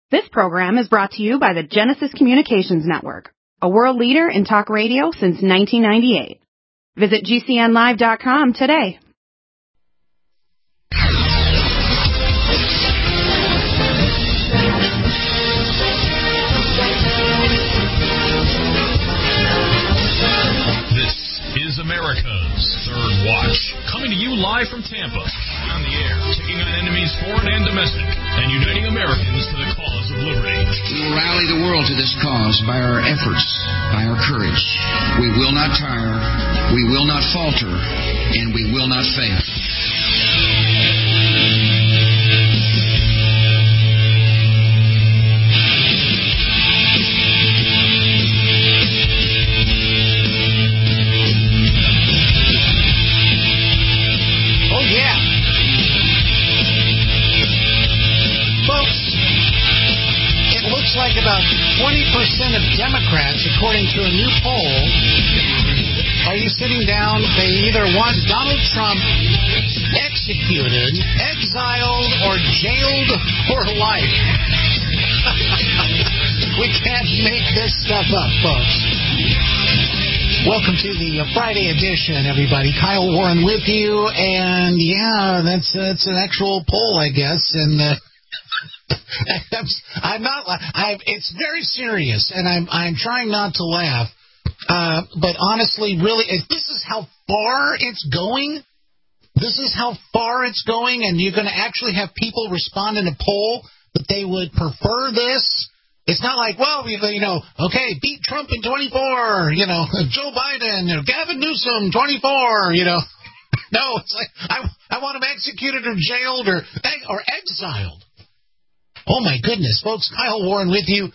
This program is brought to you by the Genesis Communications Network, a world leader in talk radio since 1998. Visit GCNlive.com today. This is America's Third Watch, coming to you live from Tampa, on the air, taking on enemies foreign and domestic, and uniting Americans to the cause of liberty. We will rally the world to this cause by our efforts, by our courage. We will not tire, we will not falter, and we will not fail. Like about 20% of Democrats, according to a new poll, are you sitting down? They either want Donald Trump executed, exiled, or jailed for life. We can't make this stuff up, folks. Welcome to the Friday edition, everybody. Kyle Warren with you, and yeah, that's an actual poll, I guess, and it's very serious, and I'm trying not to laugh. But honestly, really, this is how far it's going. This is how far it's going, and you're going to actually have people respond in a poll that they would prefer this. It's not like, well, okay, beat Trump in 24, Joe Biden, Gavin Newsom, 24, No, it's like, I want him executed or jailed or exiled. Oh, my goodness, folks. Kyle Warren with you,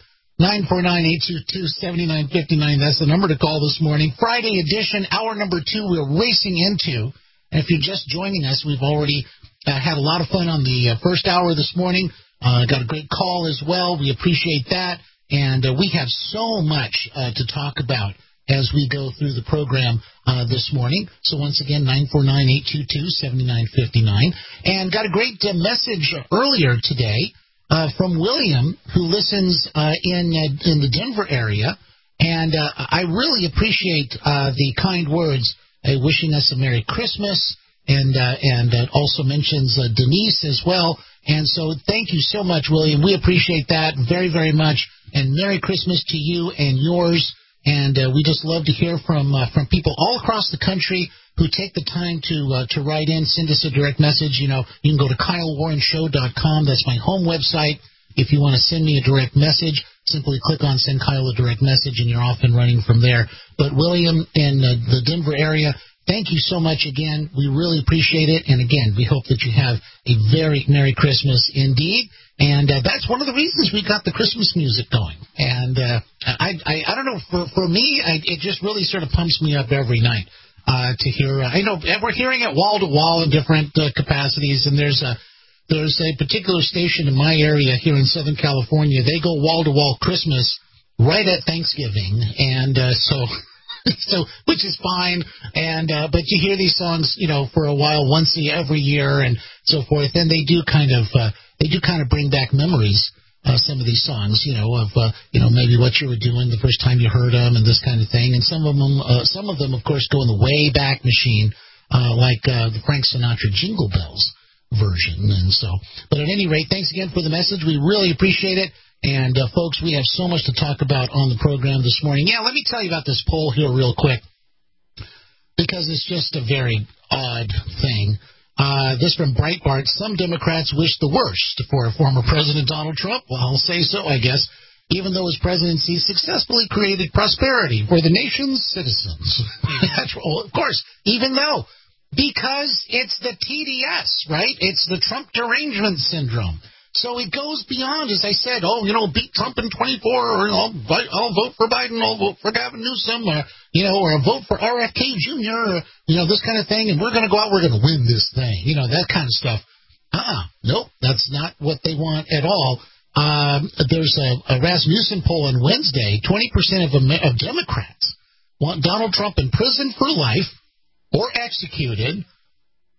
949-822-7959. That's the number to call this morning. Friday edition, hour number 2, we're racing into. And if you're just joining us, we've already had a lot of fun on the first hour this morning. Got a great call as well. We appreciate that. And we have so much to talk about as we go through the program this morning. So once again, 949-822-7959. And got a great message earlier today from William, who listens in the Denver area, and I really appreciate the kind words wishing us a Merry Christmas, and also mentions Denise as well. And so thank you so much, William. We appreciate that very, very much, and Merry Christmas to you and yours. And we just love to hear from people all across the country who take the time to write in, send us a direct message. You can go to KyleWarrenShow.com. That's my home website. If you want to send me a direct message, simply click on Send Kyle a Direct Message, and you're off and running from there. But William in the Denver area, thank you so much again. We really appreciate it. And again, we hope that you have a very Merry Christmas indeed. And that's one of the reasons we got the Christmas music going. And I don't know, for me, it just really sort of pumps me up every night to hear. I know we're hearing it wall to wall in different capacities, and there's a particular station in my area here in Southern California. They go wall to wall Christmas right at Thanksgiving, and so which is fine. And but you hear these songs, for a while, once every year, and so forth, and they do kind of bring back memories. Some of these songs, of maybe what you were doing the first time you heard them, and this kind of thing. And some of them, of course, go in the way back machine, like the Frank Sinatra Jingle Bells version. And so, but at any rate, thanks again for the message. We really appreciate it. And folks, we have so much to talk about on the program this morning. Yeah, let me tell you about this poll here real quick, because it's just a very odd thing. This from Breitbart. Some Democrats wish the worst for former President Donald Trump. Well, I'll say so, I guess, even though his presidency successfully created prosperity for the nation's citizens. Of course, even though, because it's the TDS, right? It's the Trump derangement syndrome. So it goes beyond, as I said, beat Trump in 24, or I'll vote for Biden, I'll vote for Gavin Newsom, or I'll vote for RFK Jr., or, this kind of thing, and we're going to go out, we're going to win this thing, that kind of stuff. Nope, that's not what they want at all. There's a Rasmussen poll on Wednesday. 20% of Democrats want Donald Trump in prison for life or executed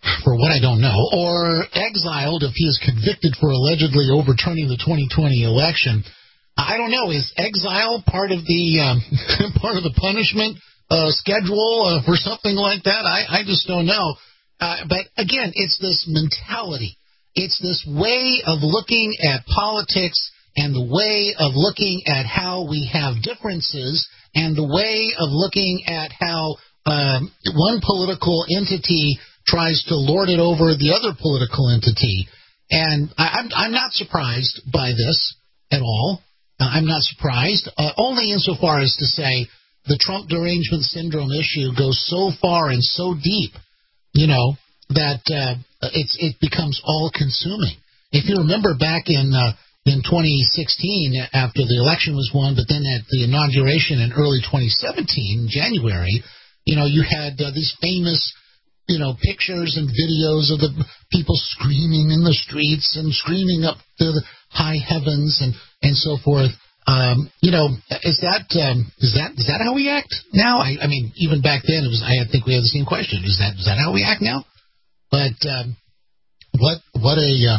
for what I don't know, or exiled if he is convicted for allegedly overturning the 2020 election. I don't know. Is exile part of the part of the punishment schedule for something like that? I just don't know. But again, it's this mentality. It's this way of looking at politics and the way of looking at how we have differences and the way of looking at how one political entity tries to lord it over the other political entity. And I'm not surprised by this at all. I'm not surprised, only insofar as to say the Trump derangement syndrome issue goes so far and so deep, that it becomes all-consuming. If you remember back in 2016, after the election was won, but then at the inauguration in early 2017, January, you had these famous, pictures and videos of the people screaming in the streets and screaming up to the high heavens and so forth. Is that how we act now? I mean, even back then, I think we had the same question. Is that how we act now? But what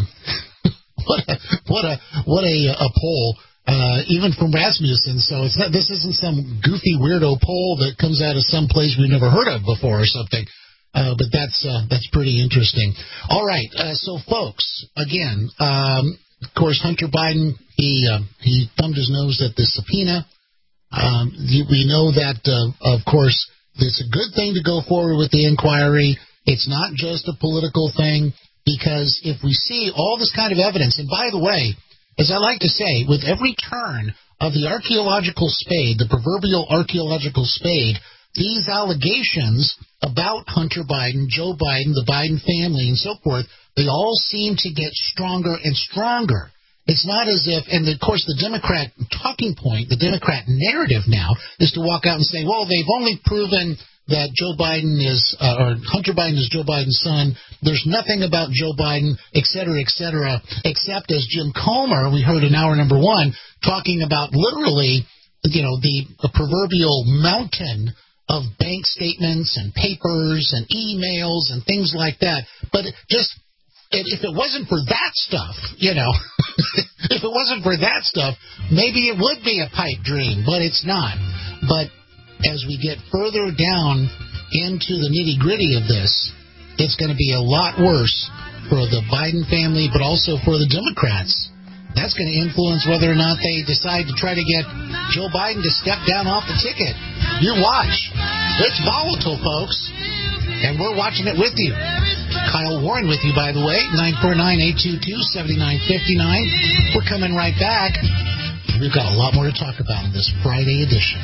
a poll, even from Rasmussen. So this isn't some goofy weirdo poll that comes out of some place we've never heard of before or something. But that's pretty interesting. All right, so folks, again, of course, Hunter Biden, he thumbed his nose at the subpoena. We know that, of course, it's a good thing to go forward with the inquiry. It's not just a political thing, because if we see all this kind of evidence, and by the way, as I like to say, with every turn of the archaeological spade, the proverbial archaeological spade, these allegations about Hunter Biden, Joe Biden, the Biden family, and so forth, they all seem to get stronger and stronger. It's not as if, and of course the Democrat talking point, the Democrat narrative now, is to walk out and say, well, they've only proven that Joe Biden is, or Hunter Biden is Joe Biden's son. There's nothing about Joe Biden, et cetera, except as Jim Comer, we heard in hour number one, talking about literally, the proverbial mountain of bank statements and papers and emails and things like that. But just, if it wasn't for that stuff, if it wasn't for that stuff, maybe it would be a pipe dream, but it's not. But as we get further down into the nitty-gritty of this, it's going to be a lot worse for the Biden family, but also for the Democrats. That's going to influence whether or not they decide to try to get Joe Biden to step down off the ticket. You watch. It's volatile, folks, and we're watching it with you. Kyle Warren with you, by the way, 949-822-7959. We're coming right back. We've got a lot more to talk about in this Friday edition.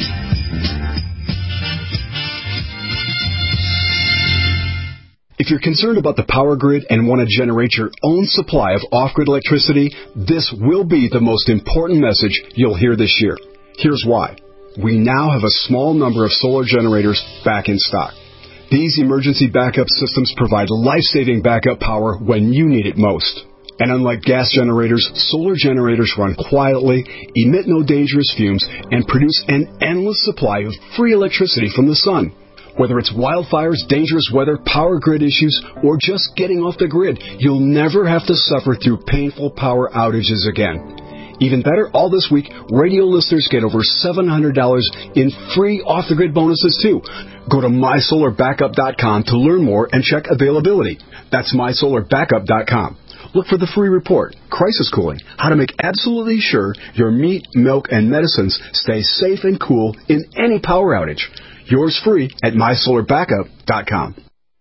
If you're concerned about the power grid and want to generate your own supply of off-grid electricity, this will be the most important message you'll hear this year. Here's why. We now have a small number of solar generators back in stock. These emergency backup systems provide life-saving backup power when you need it most. And unlike gas generators, solar generators run quietly, emit no dangerous fumes, and produce an endless supply of free electricity from the sun. Whether it's wildfires, dangerous weather, power grid issues, or just getting off the grid, you'll never have to suffer through painful power outages again. Even better, all this week, radio listeners get over $700 in free off-the-grid bonuses, too. Go to mysolarbackup.com to learn more and check availability. That's mysolarbackup.com. Look for the free report, Crisis Cooling, how to make absolutely sure your meat, milk, and medicines stay safe and cool in any power outage. Yours free at mysolarbackup.com.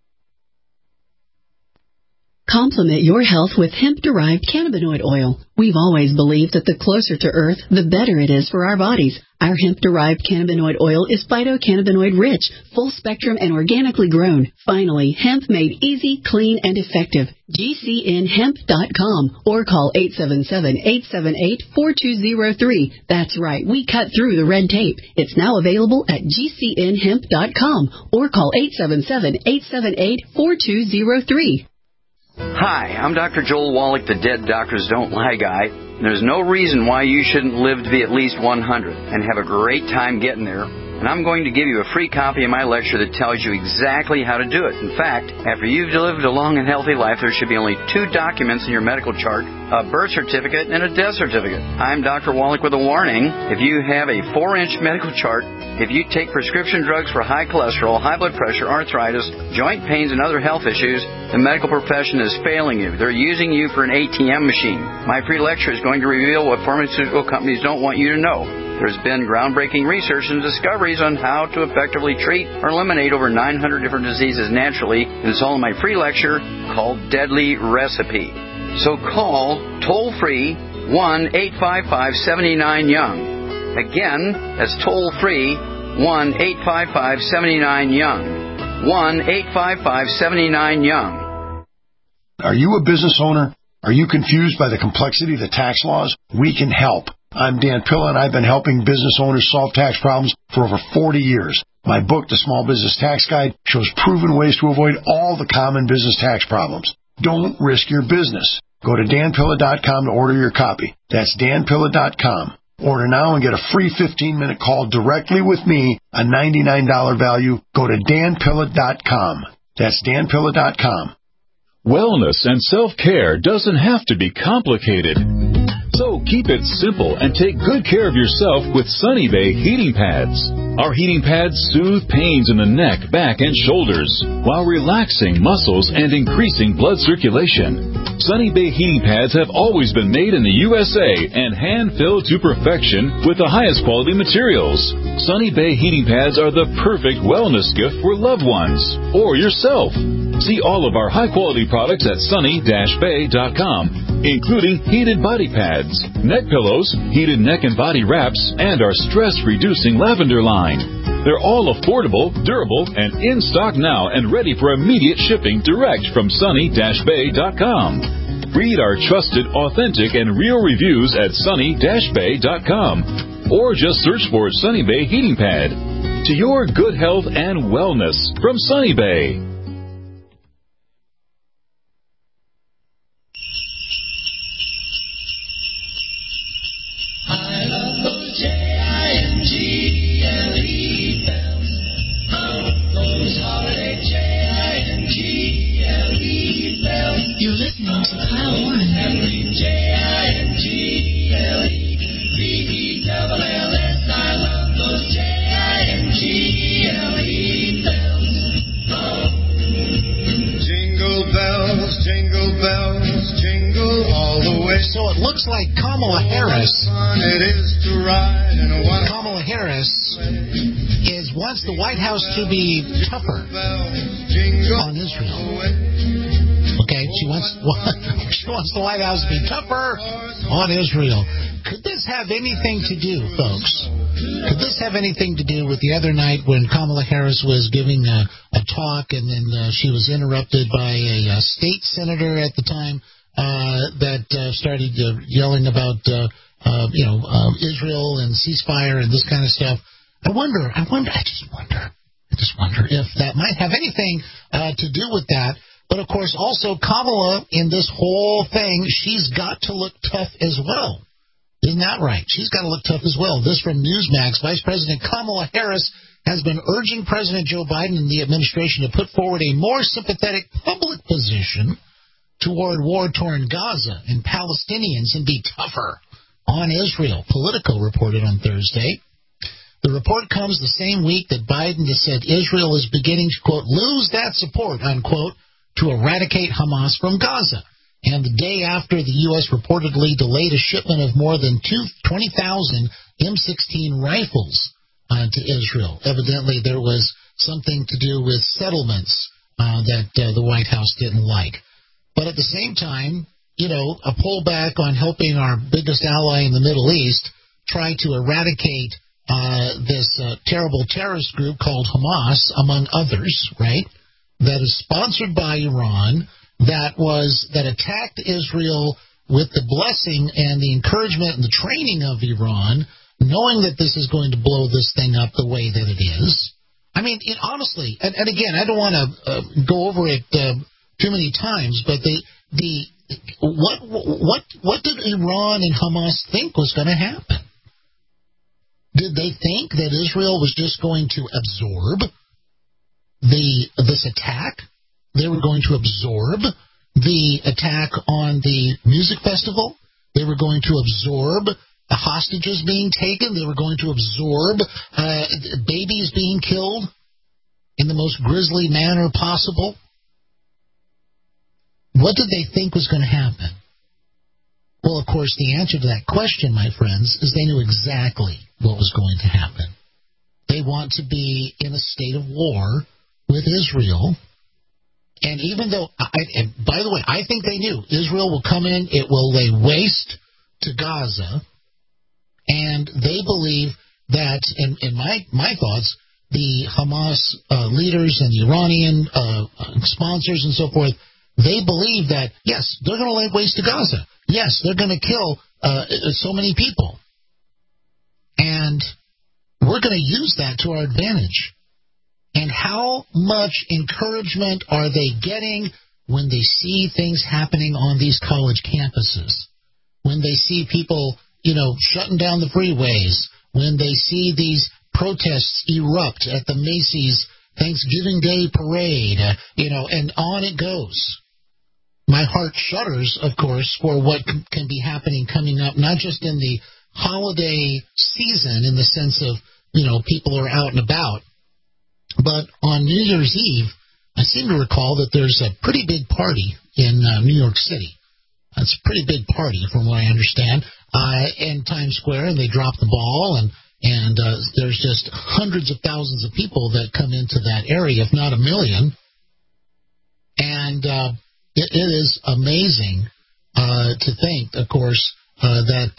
Complement your health with hemp-derived cannabinoid oil. We've always believed that the closer to Earth, the better it is for our bodies. Our hemp-derived cannabinoid oil is phytocannabinoid-rich, full-spectrum, and organically grown. Finally, hemp made easy, clean, and effective. GCNhemp.com or call 877-878-4203. That's right, we cut through the red tape. It's now available at GCNhemp.com or call 877-878-4203. Hi, I'm Dr. Joel Wallach, the Dead Doctors Don't Lie guy. There's no reason why you shouldn't live to be at least 100 and have a great time getting there. and I'm going to give you a free copy of my lecture that tells you exactly how to do it. In fact, after you've lived a long and healthy life, there should be only 2 documents in your medical chart, a birth certificate and a death certificate. I'm Dr. Wallach with a warning. If you have a 4-inch medical chart, if you take prescription drugs for high cholesterol, high blood pressure, arthritis, joint pains, and other health issues, the medical profession is failing you. They're using you for an ATM machine. My free lecture is going to reveal what pharmaceutical companies don't want you to know. There's been groundbreaking research and discoveries on how to effectively treat or eliminate over 900 different diseases naturally, and it's all in my free lecture called Deadly Recipe. So call toll-free 1-855-79-YOUNG. Again, that's toll-free 1-855-79-YOUNG. 1-855-79-YOUNG. Are you a business owner? Are you confused by the complexity of the tax laws? We can help. I'm Dan Pilla, and I've been helping business owners solve tax problems for over 40 years. My book, The Small Business Tax Guide, shows proven ways to avoid all the common business tax problems. Don't risk your business. Go to danpilla.com to order your copy. That's danpilla.com. Order now and get a free 15-minute call directly with me, a $99 value. Go to danpilla.com. That's danpilla.com. Wellness and self-care doesn't have to be complicated. So keep it simple and take good care of yourself with Sunny Bay heating pads. Our heating pads soothe pains in the neck, back, and shoulders while relaxing muscles and increasing blood circulation. Sunny Bay heating pads have always been made in the USA and hand-filled to perfection with the highest quality materials. Sunny Bay heating pads are the perfect wellness gift for loved ones or yourself. See all of our high-quality products at sunny-bay.com, including heated body pads, neck pillows, heated neck and body wraps, and our stress-reducing lavender line. They're all affordable, durable, and in stock now and ready for immediate shipping direct from sunny-bay.com. Read our trusted, authentic, and real reviews at sunny-bay.com, or just search for Sunny Bay Heating Pad. To your good health and wellness from Sunny Bay. You're listening to Kyle Warren. Jingle bells, jingle bells, jingle all the way. So it looks like Kamala Harris. Kamala Harris wants the White House to be tougher on Israel. Okay, she wants the White House to be tougher on Israel. Could this have anything to do, folks? Could this have anything to do with the other night when Kamala Harris was giving a talk and then she was interrupted by a state senator at the time that started yelling about Israel and ceasefire and this kind of stuff? I just wonder if that might have anything to do with that. But, of course, also Kamala, in this whole thing, she's got to look tough as well. Isn't that right? She's got to look tough as well. This from Newsmax. Vice President Kamala Harris has been urging President Joe Biden and the administration to put forward a more sympathetic public position toward war-torn Gaza and Palestinians and be tougher on Israel. Politico reported on Thursday. The report comes the same week that Biden has said Israel is beginning to, quote, lose that support, unquote, to eradicate Hamas from Gaza. And the day after the U.S. reportedly delayed a shipment of more than 20,000 M16 rifles to Israel. Evidently, there was something to do with settlements that the White House didn't like. But at the same time, a pullback on helping our biggest ally in the Middle East try to eradicate this terrible terrorist group called Hamas, among others, right, that is sponsored by Iran, that attacked Israel with the blessing and the encouragement and the training of Iran, knowing that this is going to blow this thing up the way that it is. I mean, honestly, and again, I don't want to go over it too many times, but what did Iran and Hamas think was going to happen? Did they think that Israel was just going to absorb this attack? They were going to absorb the attack on the music festival. They were going to absorb the hostages being taken. They were going to absorb babies being killed in the most grisly manner possible. What did they think was going to happen? Well, of course, the answer to that question, my friends, is they knew exactly what was going to happen. They want to be in a state of war with Israel. And even though, by the way, I think they knew Israel will come in, it will lay waste to Gaza, and they believe that, in my thoughts, the Hamas leaders and the Iranian sponsors and so forth, they believe that, yes, they're going to lay waste to Gaza. Yes, they're going to kill so many people. And we're going to use that to our advantage. And how much encouragement are they getting when they see things happening on these college campuses? When they see people, shutting down the freeways? When they see these protests erupt at the Macy's Thanksgiving Day parade, and on it goes. My heart shudders, of course, for what can be happening coming up, not just in the holiday season in the sense of, people are out and about, but on New Year's Eve, I seem to recall that there's a pretty big party in New York City. It's a pretty big party, from what I understand, in Times Square, and they drop the ball, and there's just hundreds of thousands of people that come into that area, if not a million. And it is amazing to think, of course, that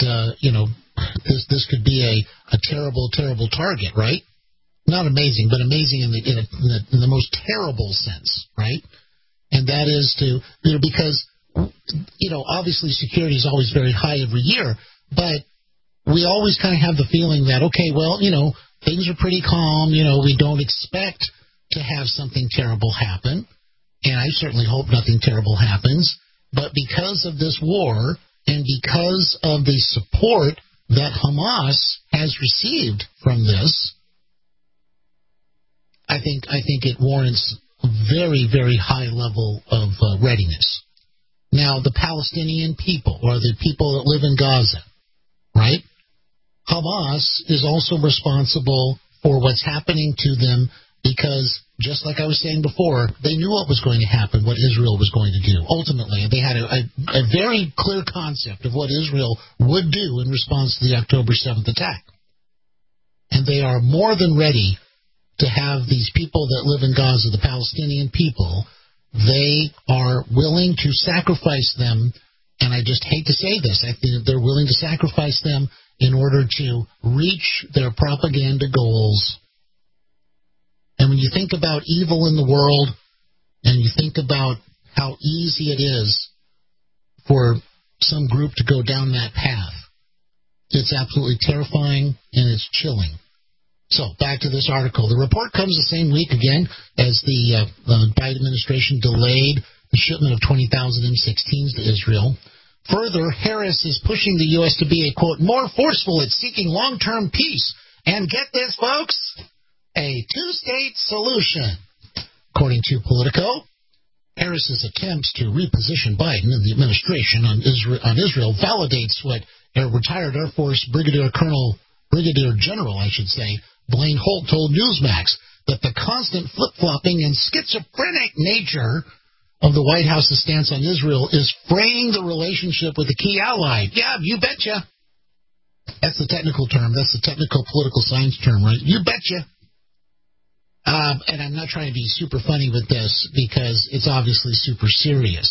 this could be a terrible, terrible target, right? Not amazing, but amazing in the most terrible sense, right? And that is because obviously security is always very high every year, but we always kind of have the feeling that, okay, well, things are pretty calm, we don't expect to have something terrible happen, and I certainly hope nothing terrible happens, but because of this war and because of the support that Hamas has received from this, I think it warrants a very, very high level of readiness. Now, the Palestinian people, or the people that live in Gaza, right? Hamas is also responsible for what's happening to them because, just like I was saying before, they knew what was going to happen, what Israel was going to do. Ultimately, they had a very clear concept of what Israel would do in response to the October 7th attack. And they are more than ready to have these people that live in Gaza, the Palestinian people, they are willing to sacrifice them, and I just hate to say this, I think they're willing to sacrifice them in order to reach their propaganda goals. And when you think about evil in the world, and you think about how easy it is for some group to go down that path, it's absolutely terrifying and it's chilling. So, back to this article. The report comes the same week again as the Biden administration delayed the shipment of 20,000 M16s to Israel. Further, Harris is pushing the U.S. to be a, quote, more forceful at seeking long-term peace. And get this, folks, a two-state solution. According to Politico, Harris's attempts to reposition Biden and the administration on Israel validates what a retired Air Force Brigadier General, Blaine Holt told Newsmax, that the constant flip-flopping and schizophrenic nature of the White House's stance on Israel is fraying the relationship with a key ally. Yeah, you betcha. That's the technical term. That's the technical political science term, right? You betcha. And I'm not trying to be super funny with this because it's obviously super serious.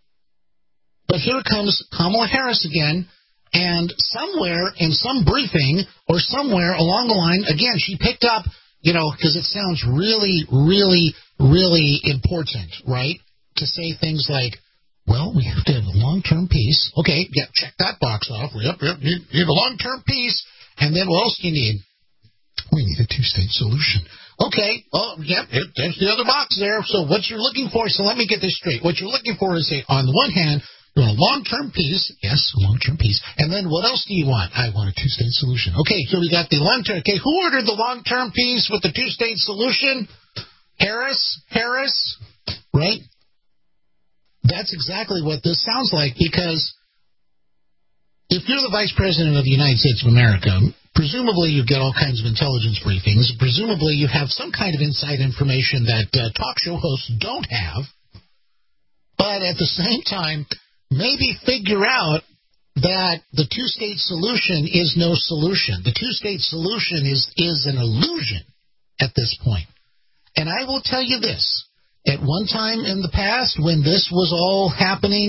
But here comes Kamala Harris again. And somewhere in some briefing or somewhere along the line, again, she picked up, because it sounds really, really, really important, right? To say things like, well, we have to have a long-term peace. Okay, yeah, check that box off. Yep, you have a long-term peace. And then what else do you need? We need a two-state solution. Okay, there's the other box there. So what you're looking for, so let me get this straight. What you're looking for is, on the one hand, You want a long-term peace. Yes, long-term peace. And then what else do you want? I want a two-state solution. Okay, so we got the long-term. Okay, who ordered the long-term peace with the two-state solution? Harris, right? That's exactly what this sounds like, because if you're the Vice President of the United States of America, presumably you get all kinds of intelligence briefings. Presumably you have some kind of inside information that talk show hosts don't have. But at the same time, maybe figure out that the two-state solution is no solution. The two-state solution is an illusion at this point. And I will tell you this. At one time in the past, when this was all happening,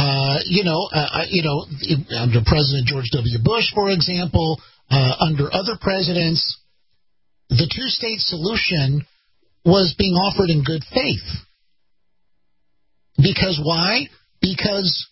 under President George W. Bush, for example, under other presidents, the two-state solution was being offered in good faith. Because why? Because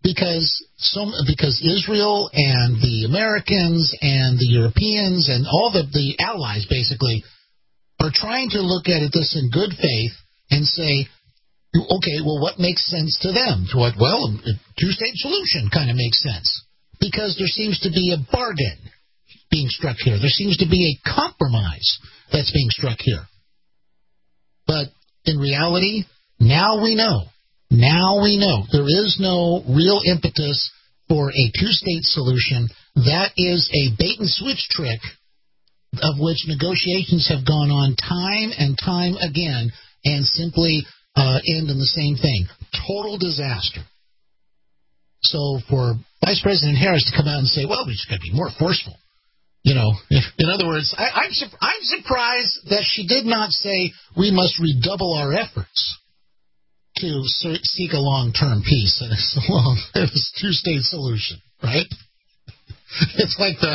Israel and the Americans and the Europeans and all the allies basically are trying to look at this in good faith and say, okay, well, what makes sense to them? Well, a two-state solution kind of makes sense because there seems to be a bargain being struck here. There seems to be a compromise that's being struck here. But in reality, now we know. There is no real impetus for a two-state solution. That is a bait-and-switch trick of which negotiations have gone on time and time again and simply end in the same thing. Total disaster. So for Vice President Harris to come out and say, well, we just got to be more forceful. In other words, I'm surprised that she did not say we must redouble our efforts to seek a long-term peace and this two-state solution, right? It's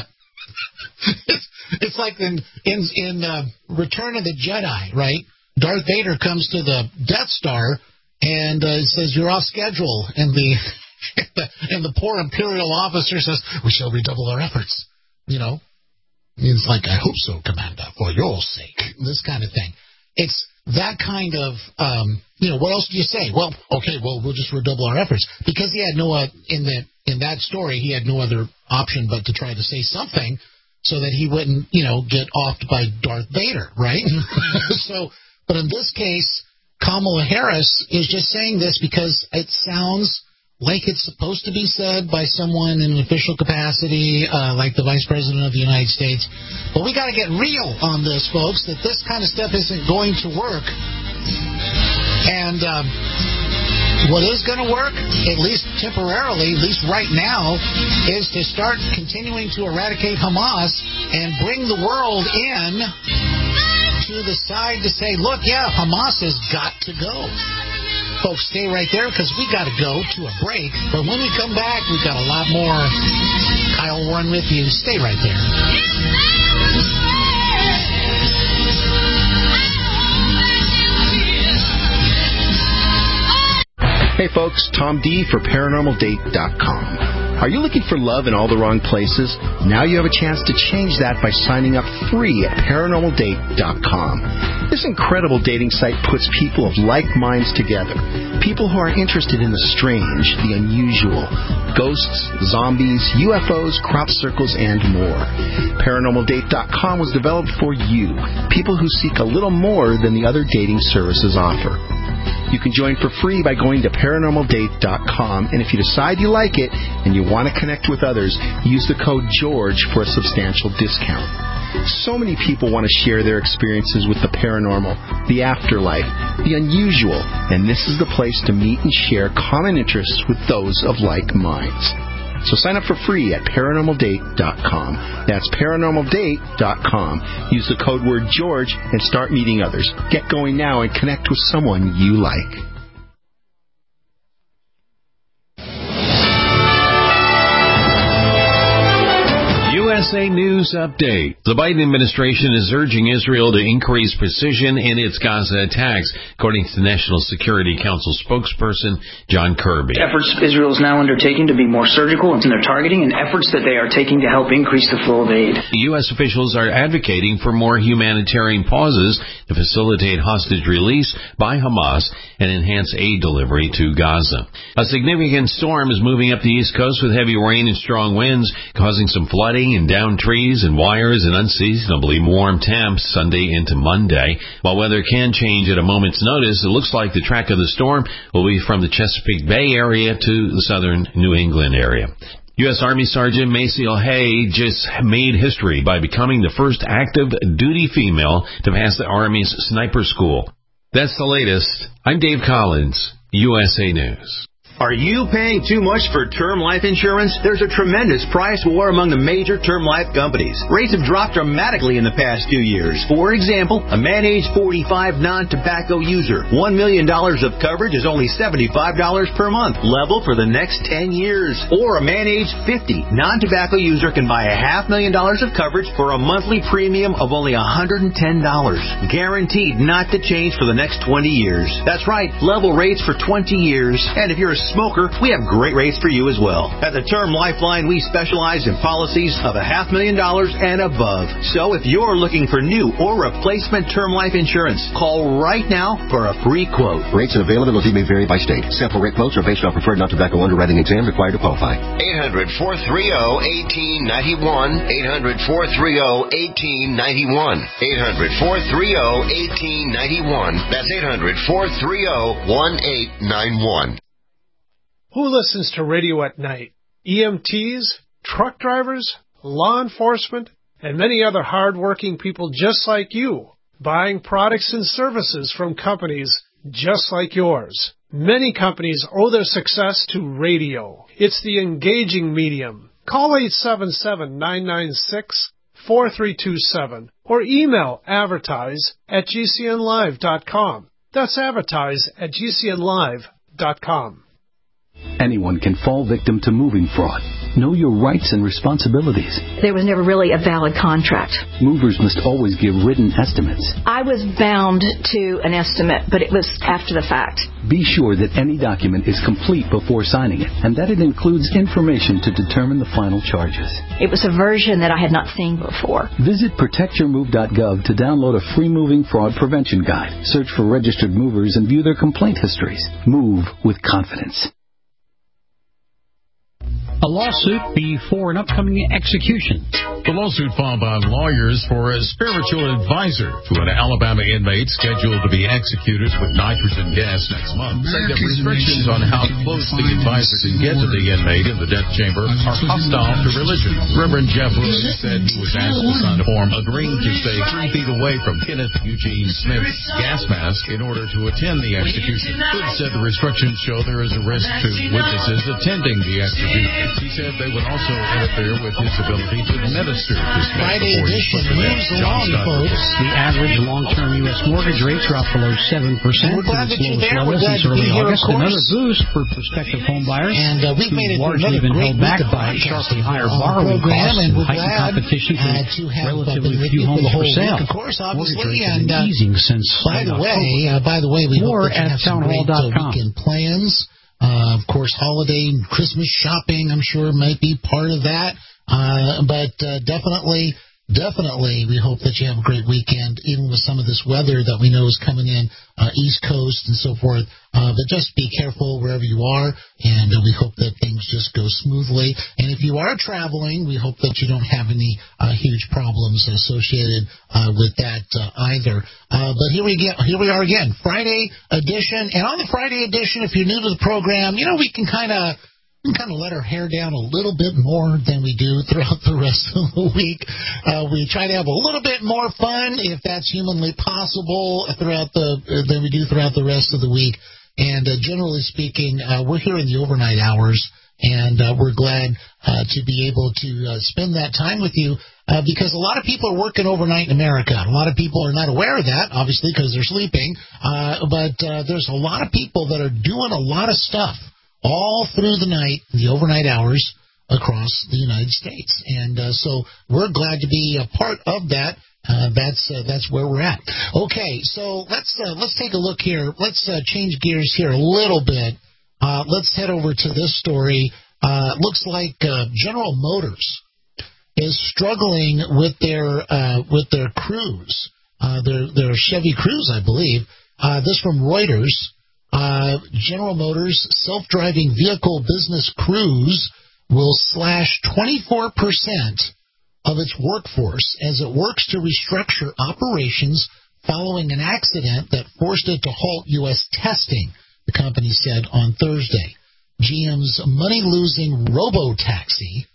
like in Return of the Jedi, right? Darth Vader comes to the Death Star and says, "You're off schedule," and the poor Imperial officer says, "We shall redouble our efforts." It's like, "I hope so, Commander, for your sake." This kind of thing. It's that kind of, what else do you say? Well, okay, we'll just redouble our efforts. Because he had in that story, he had no other option but to try to say something so that he wouldn't, get offed by Darth Vader, right? But in this case, Kamala Harris is just saying this because it sounds like it's supposed to be said by someone in an official capacity, like the Vice President of the United States. But we got to get real on this, folks, that this kind of stuff isn't going to work. And what is going to work, at least temporarily, at least right now, is to start continuing to eradicate Hamas and bring the world in to the side to say, look, yeah, Hamas has got to go. Folks, stay right there because we got to go to a break. But when we come back, we've got a lot more. Kyle Warren with you. Stay right there. Hey folks, Tom D for ParanormalDate.com. Are you looking for love in all the wrong places? Now you have a chance to change that by signing up free at ParanormalDate.com. This incredible dating site puts people of like minds together. People who are interested in the strange, the unusual, ghosts, zombies, UFOs, crop circles, and more. ParanormalDate.com was developed for you, people who seek a little more than the other dating services offer. You can join for free by going to ParanormalDate.com, and if you decide you like it and you want to connect with others, use the code GEORGE for a substantial discount. So many people want to share their experiences with the paranormal, the afterlife, the unusual, and this is the place to meet and share common interests with those of like minds. So sign up for free at ParanormalDate.com. That's ParanormalDate.com. Use the code word George and start meeting others. Get going now and connect with someone you like. USA News Update. The Biden administration is urging Israel to increase precision in its Gaza attacks, according to the National Security Council spokesperson John Kirby. Efforts Israel is now undertaking to be more surgical in their targeting and efforts that they are taking to help increase the flow of aid. U.S. officials are advocating for more humanitarian pauses to facilitate hostage release by Hamas and enhance aid delivery to Gaza. A significant storm is moving up the East Coast with heavy rain and strong winds, causing some flooding and downed trees and wires and unseasonably warm temps Sunday into Monday. While weather can change at a moment's notice, it looks like the track of the storm will be from the Chesapeake Bay area to the southern New England area. U.S. Army Sergeant Maceo Hay just made history by becoming the first active duty female to pass the Army's sniper school. That's the latest. I'm Dave Collins, USA News. Are you paying too much for term life insurance? There's a tremendous price war among the major term life companies. Rates have dropped dramatically in the past 2 years. For example, a man age 45 non-tobacco user, $1 million of coverage is only $75 per month, level for the next 10 years. Or a man age 50 non-tobacco user can buy $500,000 of coverage for a monthly premium of only $110, guaranteed not to change for the next 20 years. That's right, level rates for 20 years. And if you're a smoker, we have great rates for you as well. At the Term Lifeline, we specialize in policies of $500,000 and above. So if you're looking for new or replacement term life insurance, call right now for a free quote. Rates and availability may vary by state. Sample rate quotes are based on preferred non-tobacco underwriting exam required to qualify. 800-430-1891. 800-430-1891. 800-430-1891. That's 800-430-1891. Who listens to radio at night? EMTs, truck drivers, law enforcement, and many other hard-working people just like you, buying products and services from companies just like yours. Many companies owe their success to radio. It's the engaging medium. Call 877-996-4327 or email advertise@gcnlive.com. That's advertise@gcnlive.com. Anyone can fall victim to moving fraud. Know your rights and responsibilities. There was never really a valid contract. Movers must always give written estimates. I was bound to an estimate, but it was after the fact. Be sure that any document is complete before signing it, and that it includes information to determine the final charges. It was a version that I had not seen before. Visit protectyourmove.gov to download a free moving fraud prevention guide. Search for registered movers and view their complaint histories. Move with confidence. A lawsuit before an upcoming execution. The lawsuit filed by lawyers for a spiritual advisor to an Alabama inmate scheduled to be executed with nitrogen gas next month say that restrictions on how close the advisor can get to the inmate in the death chamber are hostile to religion. Reverend Jeff Lewis said he was asked to sign a form agreeing to stay 3 feet away from Kenneth Eugene Smith's gas mask in order to attend the execution. Lewis said the restrictions show there is a risk to witnesses attending the execution. He said they would also interfere with his ability to administer this Friday edition moves along, folks. The average long-term U.S. mortgage rate dropped below 7%. We're glad that you're there. We're glad to be here, of course. Another boost for prospective home buyers. And we've made it largely been held back by sharply higher borrowing costs and heightened competition for relatively few homes for sale. Of course, obviously, and easing since by the way, we hope that you have some great weekend plans. Of course, holiday and Christmas shopping, I'm sure, might be part of that. But definitely, we hope that you have a great weekend, even with some of this weather that we know is coming in, East Coast and so forth. But just be careful wherever you are, and we hope that things just go smoothly. And if you are traveling, we hope that you don't have any huge problems associated with that either. But here we are again, Friday edition. And on the Friday edition, if you're new to the program, we can kind of let our hair down a little bit more than we do throughout the rest of the week. We try to have a little bit more fun, if that's humanly possible, than we do throughout the rest of the week. And generally speaking, we're here in the overnight hours, and we're glad to be able to spend that time with you because a lot of people are working overnight in America. A lot of people are not aware of that, obviously, because they're sleeping. But there's a lot of people that are doing a lot of stuff all through the night, the overnight hours, across the United States. And so we're glad to be a part of that. That's where we're at. Okay, so let's take a look here. Let's change gears here a little bit. Let's head over to this story. Looks like General Motors is struggling with their Cruise, their Chevy Cruise, I believe. This from Reuters. General Motors self-driving vehicle business Cruise will slash 24% of its workforce as it works to restructure operations following an accident that forced it to halt U.S. testing, the company said on Thursday. GM's money-losing robotaxi,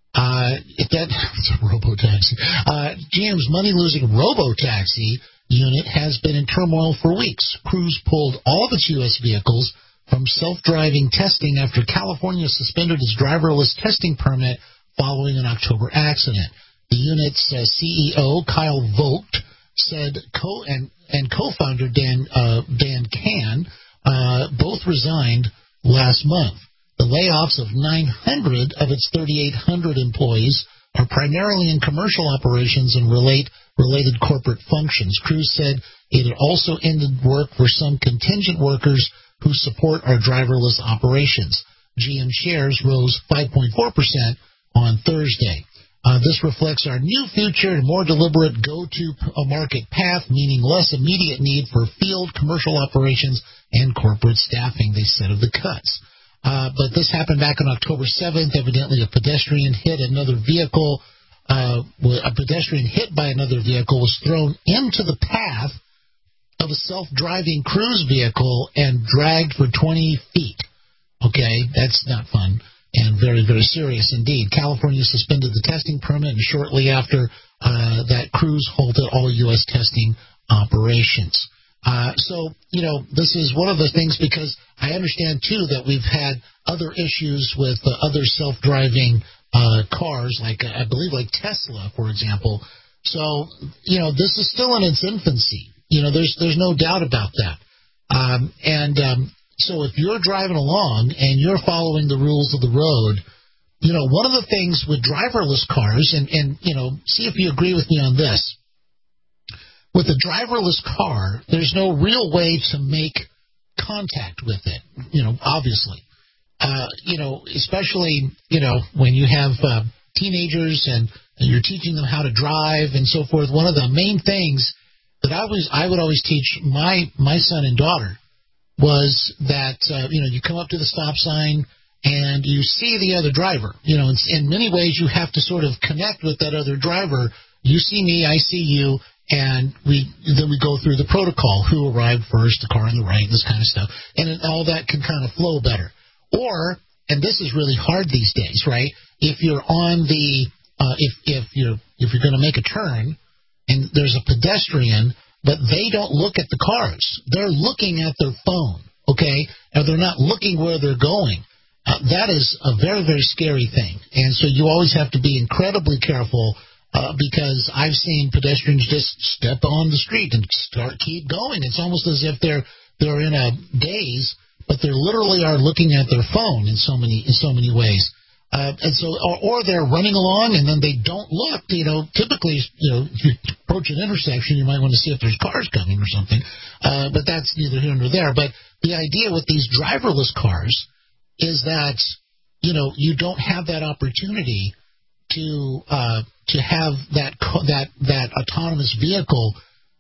GM's money-losing robotaxi unit has been in turmoil for weeks. Cruise pulled all of its U.S. vehicles from self-driving testing after California suspended its driverless testing permit following an October accident. The unit's CEO, Kyle Vogt, said co-founder Dan Kahn both resigned last month. The layoffs of 900 of its 3,800 employees are primarily in commercial operations and related corporate functions. Cruise said it had also ended work for some contingent workers who support our driverless operations. GM shares rose 5.4% on Thursday. This reflects our new future and more deliberate go-to-market path, meaning less immediate need for field commercial operations and corporate staffing, they said of the cuts. But this happened back on October 7th. Evidently, a pedestrian hit another vehicle. A pedestrian hit by another vehicle was thrown into the path of a self-driving Cruise vehicle and dragged for 20 feet. Okay, that's not fun and very, very serious indeed. California suspended the testing permit, and shortly after that, Cruise halted all U.S. testing operations. So, this is one of the things, because I understand, too, that we've had other issues with other self-driving cars, like I believe like Tesla, for example. So, this is still in its infancy. There's no doubt about that. So if you're driving along and you're following the rules of the road, one of the things with driverless cars, and see if you agree with me on this. With a driverless car, there's no real way to make contact with it, obviously. Especially, when you have teenagers and you're teaching them how to drive and so forth. One of the main things that I would always teach my son and daughter was that, you come up to the stop sign and you see the other driver. In many ways you have to sort of connect with that other driver. You see me, I see you. And then we go through the protocol, who arrived first, the car on the right, this kind of stuff. And all that can kind of flow better. Or, and this is really hard these days, right? If you're on the, if you're going to make a turn and there's a pedestrian, but they don't look at the cars. They're looking at their phone, okay? And they're not looking where they're going. That is a very, very scary thing. And so you always have to be incredibly careful. Because I've seen pedestrians just step on the street and keep going. It's almost as if they're in a daze, but they literally are looking at their phone in so many ways. And so, or they're running along and then they don't look. Typically, if you approach an intersection, you might want to see if there's cars coming or something. But that's neither here nor there. But the idea with these driverless cars is that you don't have that opportunity to have that autonomous vehicle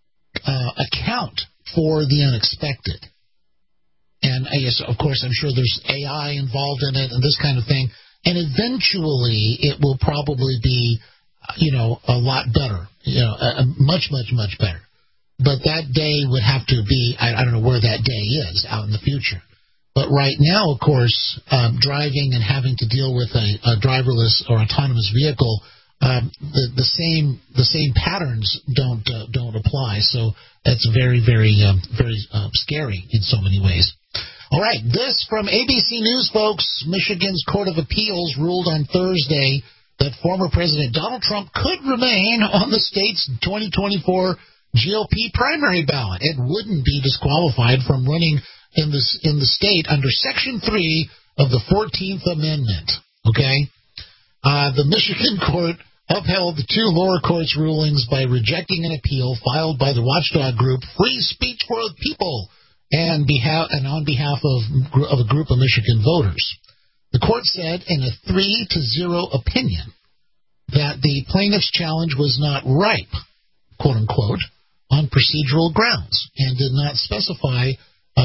account for the unexpected. And I guess, of course, I'm sure there's AI involved in it and this kind of thing. And eventually it will probably be, a lot better, much, much, much better. But that day would have to be, I don't know where that day is out in the future. But right now, of course, driving and having to deal with a driverless or autonomous vehicle, the same patterns don't apply. So that's very, very, very scary in so many ways. All right, this from ABC News, folks. Michigan's Court of Appeals ruled on Thursday that former President Donald Trump could remain on the state's 2024 GOP primary ballot and wouldn't be disqualified from running in the state under Section 3 of the 14th Amendment. Okay? The Michigan court upheld the two lower courts' rulings by rejecting an appeal filed by the watchdog group Free Speech for the People and on behalf of a group of Michigan voters. The court said in a 3-0 opinion that the plaintiff's challenge was not ripe, quote-unquote, on procedural grounds and did not specifically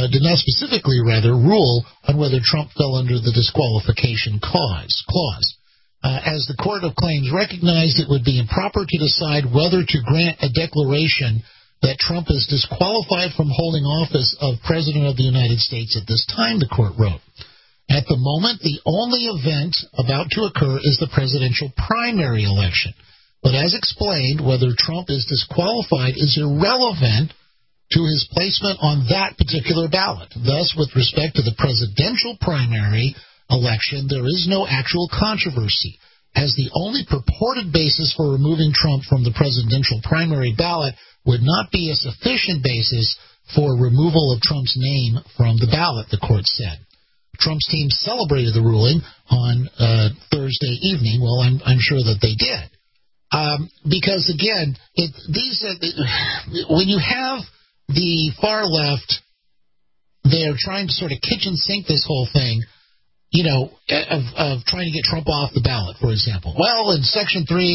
rule on whether Trump fell under the disqualification clause. As the Court of Claims recognized, it would be improper to decide whether to grant a declaration that Trump is disqualified from holding office of President of the United States at this time, the court wrote. At the moment, the only event about to occur is the presidential primary election. But as explained, whether Trump is disqualified is irrelevant to his placement on that particular ballot. Thus, with respect to the presidential primary election, there is no actual controversy, as the only purported basis for removing Trump from the presidential primary ballot would not be a sufficient basis for removal of Trump's name from the ballot, the court said. Trump's team celebrated the ruling on Thursday evening. Well, I'm sure that they did. Because, again, when you have the far left, they're trying to sort of kitchen sink this whole thing, of trying to get Trump off the ballot, for example. Well, in Section 3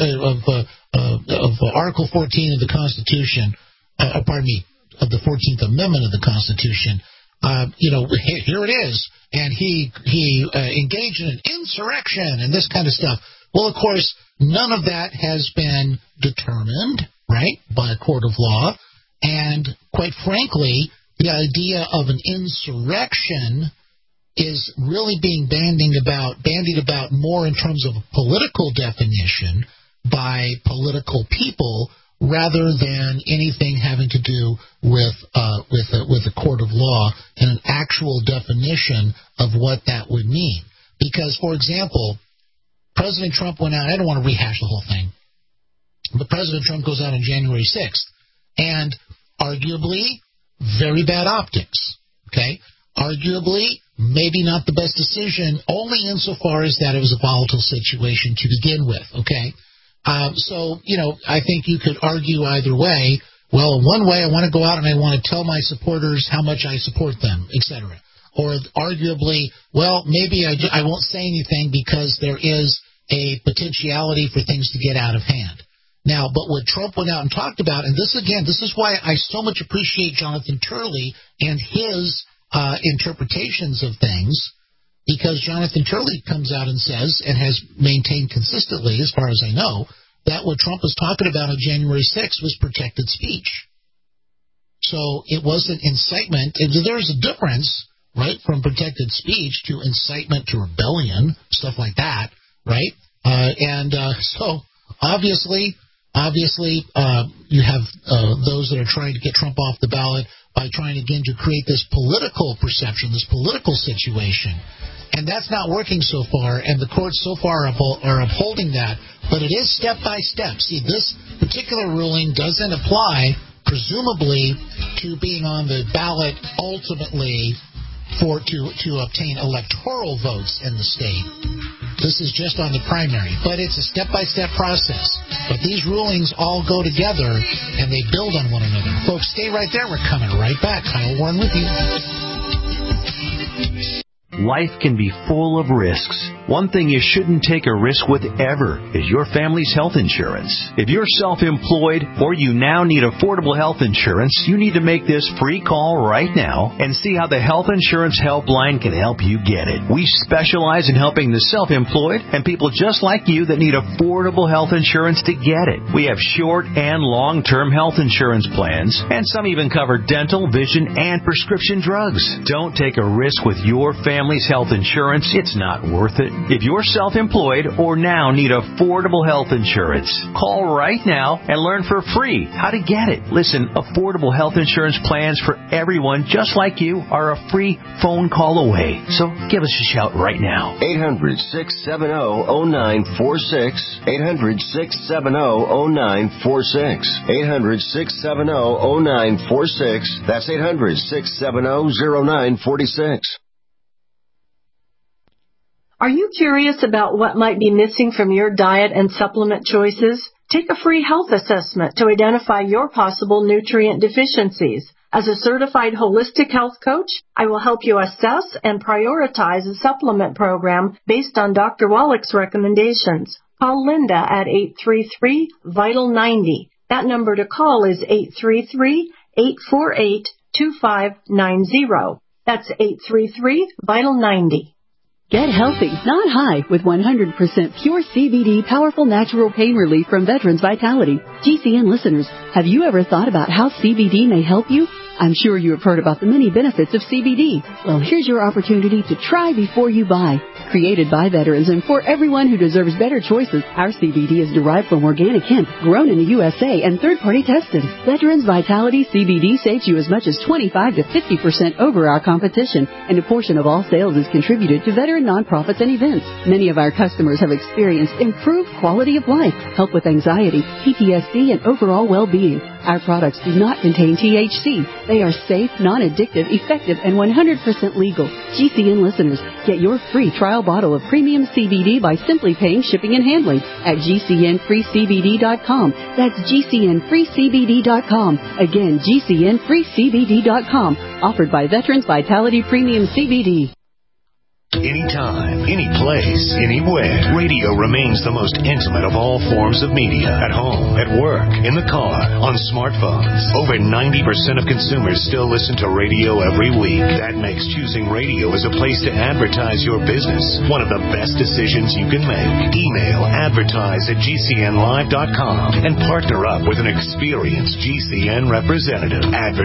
of Article 14 of the Constitution, of the 14th Amendment of the Constitution, here it is, and he engaged in an insurrection and this kind of stuff. Well, of course, none of that has been determined, right, by a court of law, and quite frankly, the idea of an insurrection is really being bandied about more in terms of a political definition by political people rather than anything having to do with a court of law and an actual definition of what that would mean. Because, for example, President Trump went out, I don't want to rehash the whole thing, but President Trump goes out on January 6th, and arguably, very bad optics, okay? Arguably, maybe not the best decision, only insofar as that it was a volatile situation to begin with, okay? I think you could argue either way. Well, one way, I want to go out and I want to tell my supporters how much I support them, etc. Or arguably, well, maybe I won't say anything because there is a potentiality for things to get out of hand. Now, but what Trump went out and talked about, and this is why I so much appreciate Jonathan Turley and his interpretations of things, because Jonathan Turley comes out and says, and has maintained consistently, as far as I know, that what Trump was talking about on January 6th was protected speech. So it wasn't incitement. There's a difference, right, from protected speech to incitement to rebellion, stuff like that, right? So obviously, you have those that are trying to get Trump off the ballot by trying, again, to create this political perception, this political situation. And that's not working so far, and the courts so far are upholding that. But it is step by step. See, this particular ruling doesn't apply, presumably, to being on the ballot ultimately to obtain electoral votes in the state. This is just on the primary, but it's a step-by-step process. But these rulings all go together, and they build on one another. Folks, stay right there. We're coming right back. Kyle Warren with you. Life can be full of risks. One thing you shouldn't take a risk with ever is your family's health insurance. If you're self-employed or you now need affordable health insurance, you need to make this free call right now and see how the Health Insurance Helpline can help you get it. We specialize in helping the self-employed and people just like you that need affordable health insurance to get it. We have short and long-term health insurance plans, and some even cover dental, vision, and prescription drugs. Don't take a risk with your family's health insurance. It's not worth it. If you're self-employed or now need affordable health insurance, call right now and learn for free how to get it. Listen, affordable health insurance plans for everyone just like you are a free phone call away. So give us a shout right now. 800-670-0946. 800-670-0946. 800-670-0946. That's 800-670-0946. Are you curious about what might be missing from your diet and supplement choices? Take a free health assessment to identify your possible nutrient deficiencies. As a certified holistic health coach, I will help you assess and prioritize a supplement program based on Dr. Wallach's recommendations. Call Linda at 833-VITAL-90. That number to call is 833-848-2590. That's 833-VITAL-90. Get healthy, not high, with 100% pure CBD powerful natural pain relief from Veterans Vitality. GCN listeners, have you ever thought about how CBD may help you? I'm sure you have heard about the many benefits of CBD. Well, here's your opportunity to try before you buy. Created by veterans and for everyone who deserves better choices, our CBD is derived from organic hemp, grown in the USA and third-party tested. Veterans Vitality CBD saves you as much as 25 to 50% over our competition, and a portion of all sales is contributed to veteran nonprofits and events. Many of our customers have experienced improved quality of life, help with anxiety, PTSD, and overall well-being. Our products do not contain THC. They are safe, non-addictive, effective, and 100% legal. GCN listeners, get your free trial bottle of premium CBD by simply paying shipping and handling at GCNFreeCBD.com. That's GCNFreeCBD.com. Again, GCNFreeCBD.com. Offered by Veterans Vitality Premium CBD. Anytime, any place, anywhere, radio remains the most intimate of all forms of media. At home, at work, in the car, on smartphones. Over 90% of consumers still listen to radio every week. That makes choosing radio as a place to advertise your business one of the best decisions you can make. Email advertise@GCNlive.com and partner up with an experienced GCN representative.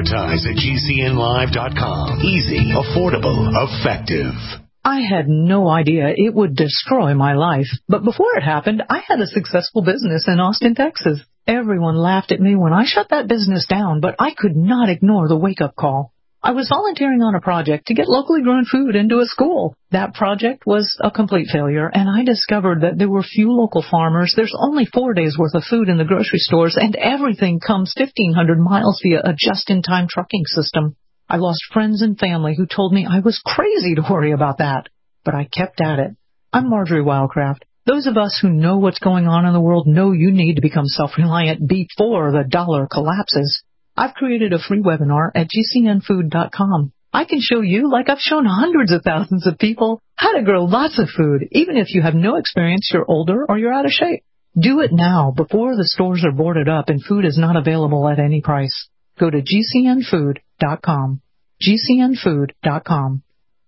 Advertise@GCNlive.com. Easy, affordable, effective. I had no idea it would destroy my life. But before it happened, I had a successful business in Austin, Texas. Everyone laughed at me when I shut that business down, but I could not ignore the wake-up call. I was volunteering on a project to get locally grown food into a school. That project was a complete failure, and I discovered that there were few local farmers. There's only 4 days' worth of food in the grocery stores, and everything comes 1,500 miles via a just-in-time trucking system. I lost friends and family who told me I was crazy to worry about that. But I kept at it. I'm Marjorie Wildcraft. Those of us who know what's going on in the world know you need to become self-reliant before the dollar collapses. I've created a free webinar at GCNfood.com. I can show you, like I've shown hundreds of thousands of people, how to grow lots of food, even if you have no experience, you're older, or you're out of shape. Do it now, before the stores are boarded up and food is not available at any price. Go to GCNfood.com. GCNfood.com.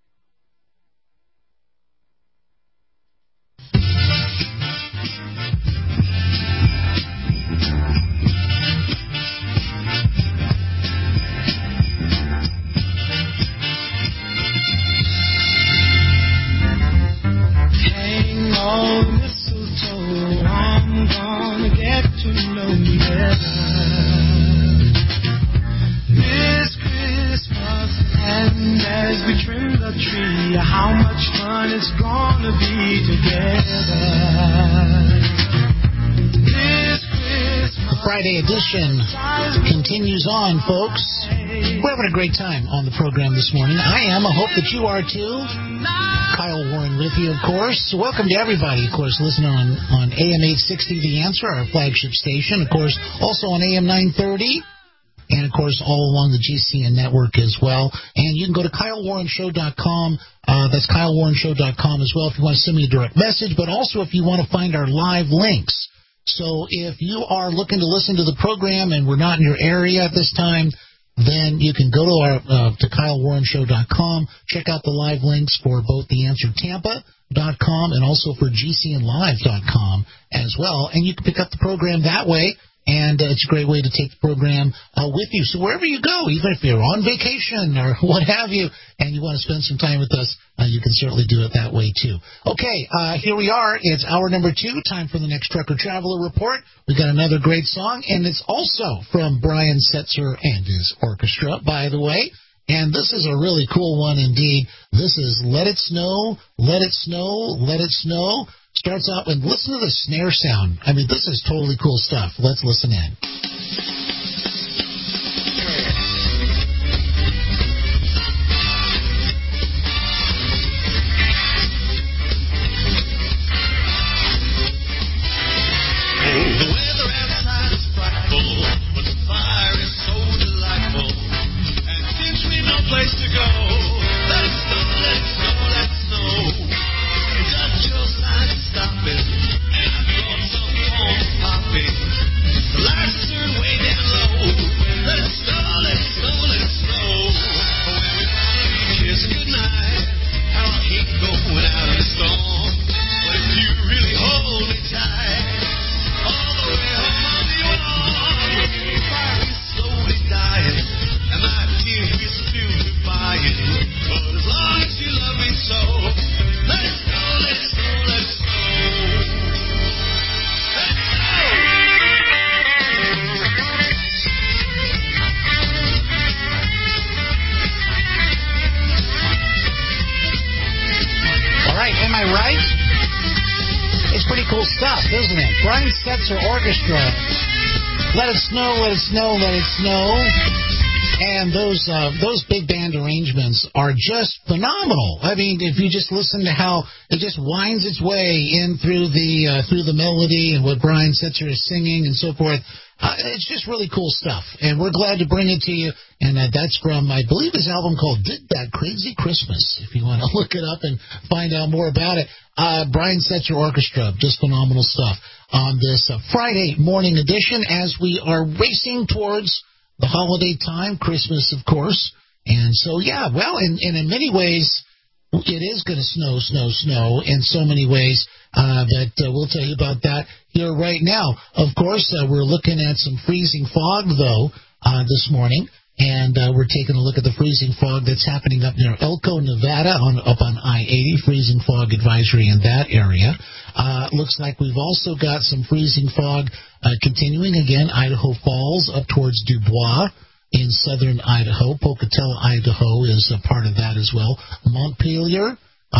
Hang on, mistletoe, I'm gonna get to know you better. This Christmas, and as we trim the tree, how much fun it's gonna be together. This Christmas, the Friday edition continues on, folks. We're having a great time on the program this morning. I am. I hope that you are too. Kyle Warren with you, of course. Welcome to everybody, of course, listening on AM 860, The Answer, our flagship station. Of course, also on AM 930. And, of course, all along the GCN network as well. And you can go to KyleWarrenShow.com. That's KyleWarrenShow.com as well if you want to send me a direct message, but also if you want to find our live links. So if you are looking to listen to the program and we're not in your area at this time, then you can go to KyleWarrenShow.com, check out the live links for both TheAnswerTampa.com and also for GCNLive.com as well. And you can pick up the program that way. And it's a great way to take the program with you. So wherever you go, even if you're on vacation or what have you, and you want to spend some time with us, you can certainly do it that way, too. Okay, here we are. It's hour number 2, time for the next Trucker Traveler Report. We've got another great song, and it's also from Brian Setzer and his orchestra, by the way. And this is a really cool one indeed. This is Let It Snow, Let It Snow, Let It Snow. Starts out and listen to the snare sound. I mean, this is totally cool stuff. Let's listen in. Orchestra. Let it snow, let it snow, let it snow. And those big band arrangements are just phenomenal. I mean, if you just listen to how it just winds its way in through the melody and what Brian Setzer is singing and so forth, it's just really cool stuff. And we're glad to bring it to you. And that's from, I believe, his album called Dig That Crazy Christmas, if you want to look it up and find out more about it. Brian Setzer Orchestra, just phenomenal stuff on this Friday morning edition as we are racing towards the holiday time, Christmas, of course. And so, yeah, well, and in many ways, it is going to snow in so many ways. But we'll tell you about that here right now. Of course, we're looking at some freezing fog, though, this morning. And we're taking a look at the freezing fog that's happening up near Elko, Nevada, up on I-80, freezing fog advisory in that area. Looks like we've also got some freezing fog continuing again, Idaho Falls up towards Dubois in southern Idaho. Pocatello, Idaho is a part of that as well. Montpelier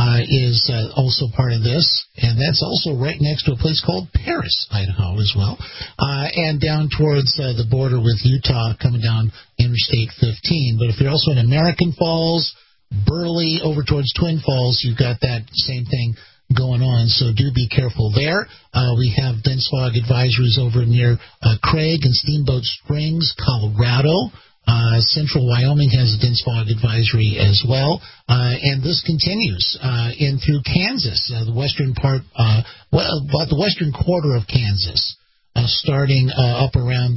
is also part of this, and that's also right next to a place called Paris, Idaho as well. And down towards the border with Utah, coming down Interstate 15. But if you're also in American Falls, Burley, over towards Twin Falls, you've got that same thing going on, so do be careful there. We have dense fog advisories over near Craig and Steamboat Springs, Colorado. Central Wyoming has a dense fog advisory as well, and this continues in through Kansas, the western part, about the western quarter of Kansas, starting up around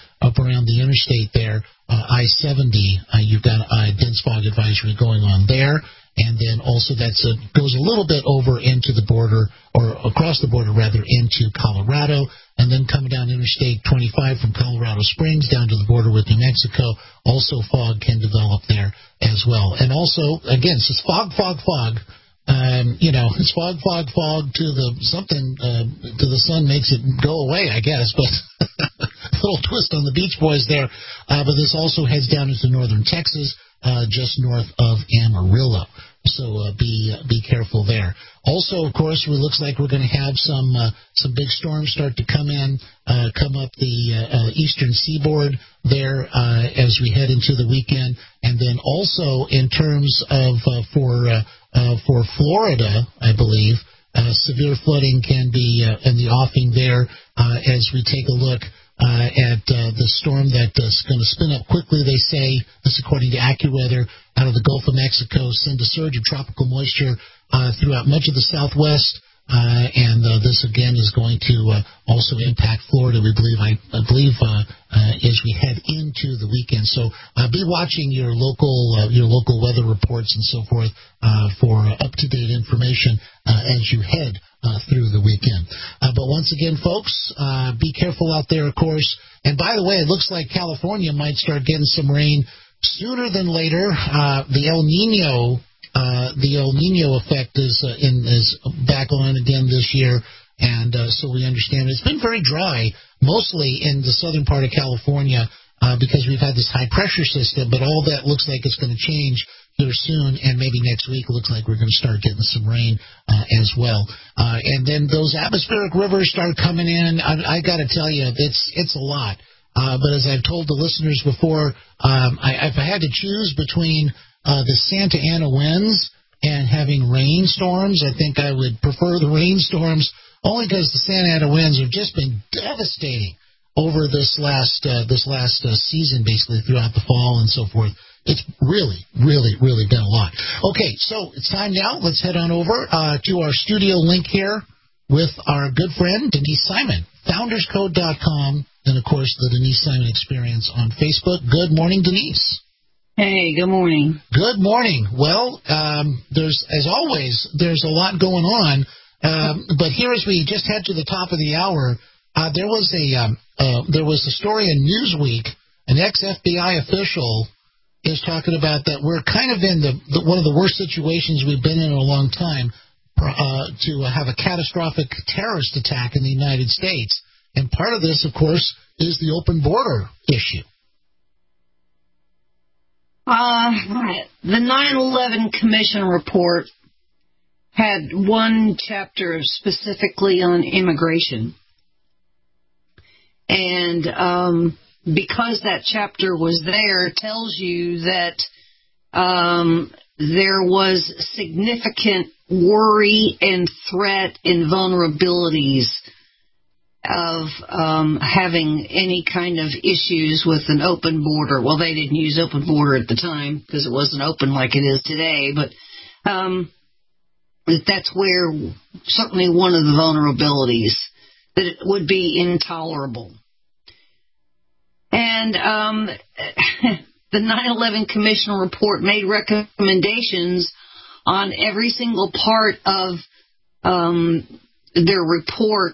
the interstate there, I-70. You've got a dense fog advisory going on there. And then also that goes a little bit over into the border, or across the border, rather, into Colorado. And then coming down Interstate 25 from Colorado Springs down to the border with New Mexico, also fog can develop there as well. And also, again, it's just fog. It's fog to the something to the sun makes it go away, I guess. But a little twist on the Beach Boys there. But this also heads down into northern Texas, just north of Amarillo. So be careful there. Also, of course, it looks like we're going to have some big storms start to come up the eastern seaboard there as we head into the weekend. And then also in terms of for Florida, I believe, severe flooding can be in the offing there as we take a look at the storm that's going to spin up quickly, they say. This according to AccuWeather, out of the Gulf of Mexico, send a surge of tropical moisture throughout much of the southwest. And this, again, is going to also impact Florida, we believe, I believe, as we head into the weekend. So be watching your local weather reports and so forth for up-to-date information as you head through the weekend. But once again, folks, be careful out there, of course. And by the way, it looks like California might start getting some rain sooner than later. The El Nino effect is back on again this year, and so we understand it's been very dry, mostly in the southern part of California, because we've had this high pressure system. But all that looks like it's going to change here soon, and maybe next week it looks like we're going to start getting some rain as well. And then those atmospheric rivers start coming in. I got to tell you, it's a lot. But as I've told the listeners before, if I had to choose between the Santa Ana winds and having rainstorms, I think I would prefer the rainstorms, only because the Santa Ana winds have just been devastating over this last season, basically throughout the fall and so forth. It's really, really, really been a lot. Okay, so it's time now. Let's head on over to our studio link here with our good friend, Denise Simon, founderscode.com, and, of course, the Denise Simon Experience on Facebook. Good morning, Denise. Hey, good morning. Good morning. Well, as always, there's a lot going on. But here, as we just head to the top of the hour, there was a story in Newsweek. An ex-FBI official is talking about that we're kind of in one of the worst situations we've been in a long time to have a catastrophic terrorist attack in the United States. And part of this, of course, is the open border issue. The 9/11 Commission report had one chapter specifically on immigration. And because that chapter was there, it tells you that there was significant worry and threat and vulnerabilities of having any kind of issues with an open border. Well, they didn't use open border at the time because it wasn't open like it is today, but that's where certainly one of the vulnerabilities, that it would be intolerable. And the 9/11 Commission report made recommendations on every single part of their report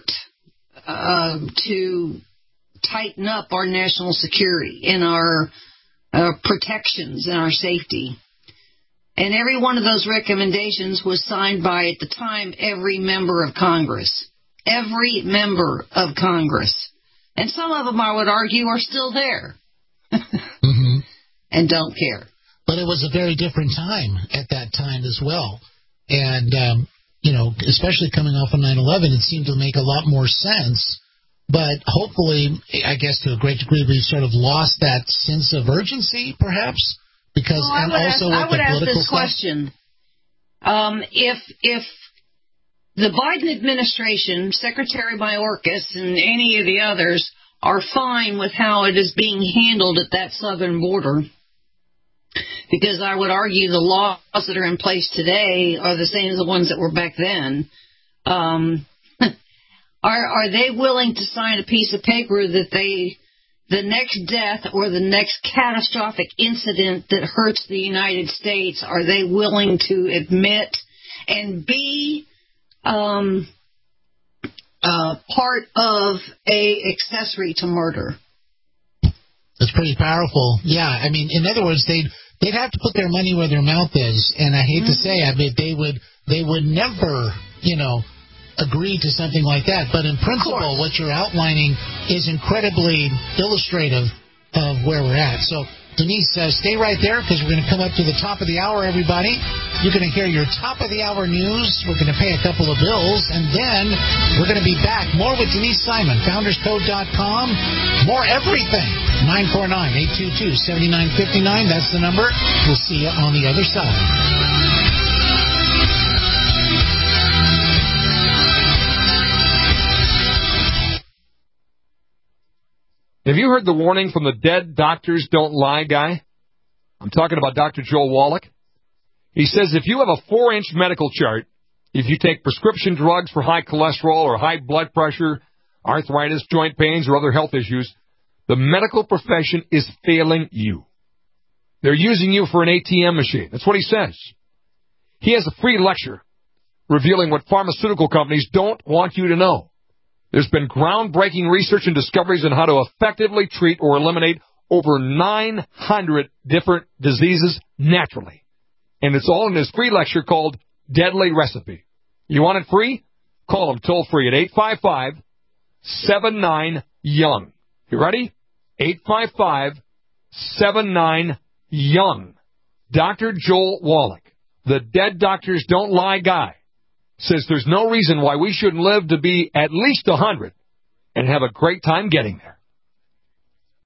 to tighten up our national security and our protections and our safety. And every one of those recommendations was signed by, at the time, every member of Congress. Every member of Congress. And some of them, I would argue, are still there. Mm-hmm. And don't care. But it was a very different time at that time as well. And, especially coming off of 9/11, it seemed to make a lot more sense. But hopefully, I guess to a great degree, we sort of lost that sense of urgency, perhaps. Because, I would ask this question. If the Biden administration, Secretary Mayorkas, and any of the others are fine with how it is being handled at that southern border, because I would argue the laws that are in place today are the same as the ones that were back then, are they willing to sign a piece of paper that the next death or the next catastrophic incident that hurts the United States, are they willing to admit and be part of a accessory to murder? That's pretty powerful. Yeah, I mean, in other words, they'd have to put their money where their mouth is, and I hate to say it, but they would never, agree to something like that. But in principle, what you're outlining is incredibly illustrative of where we're at. So, Denise, stay right there, because we're going to come up to the top of the hour, everybody. You're going to hear your top of the hour news. We're going to pay a couple of bills, and then we're going to be back. More with Denise Simon, founderscode.com. More everything. 949-822-7959. That's the number. We'll see you on the other side. Have you heard the warning from the dead doctors don't lie guy? I'm talking about Dr. Joel Wallach. He says if you have a 4-inch medical chart, if you take prescription drugs for high cholesterol or high blood pressure, arthritis, joint pains, or other health issues, the medical profession is failing you. They're using you for an ATM machine. That's what he says. He has a free lecture revealing what pharmaceutical companies don't want you to know. There's been groundbreaking research and discoveries on how to effectively treat or eliminate over 900 different diseases naturally. And it's all in his free lecture called Deadly Recipe. You want it free? Call him toll free at 855-79-YOUNG. You ready? 855-79-YOUNG. Dr. Joel Wallach, the dead doctors don't lie guy, says there's no reason why we shouldn't live to be at least 100 and have a great time getting there.